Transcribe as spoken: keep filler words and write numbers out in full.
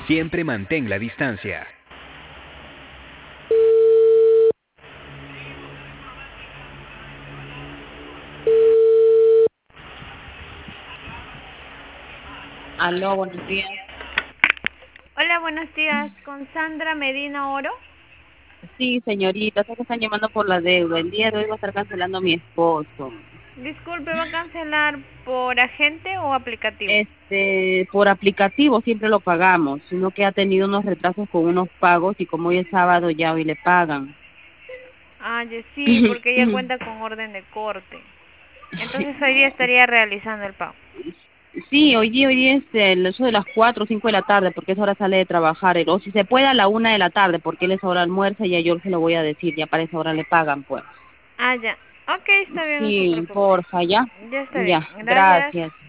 Siempre mantén la distancia. Aló, buenos días. Hola, buenos días. Con Sandra Medina Oro. Sí, señorita, sé que están llamando por la deuda. El día de hoy va a estar cancelando a mi esposo. Disculpe, ¿va a cancelar por agente o aplicativo? Este, por aplicativo siempre lo pagamos, sino que ha tenido unos retrasos con unos pagos y como hoy es sábado ya hoy le pagan. Ah, ya sí, porque ella cuenta con orden de corte. Entonces hoy día estaría realizando el pago. Sí, hoy día, hoy día es el, eso de las cuatro o cinco de la tarde, porque esa hora sale de trabajar. O si se puede a la una de la tarde, porque él es hora almuerza y ya yo se lo voy a decir, ya para esa hora le pagan, pues. Ah, ya. Ok, está bien, no se Sí, preocupe. porfa, ya. Ya está bien. Ya, Gracias. gracias.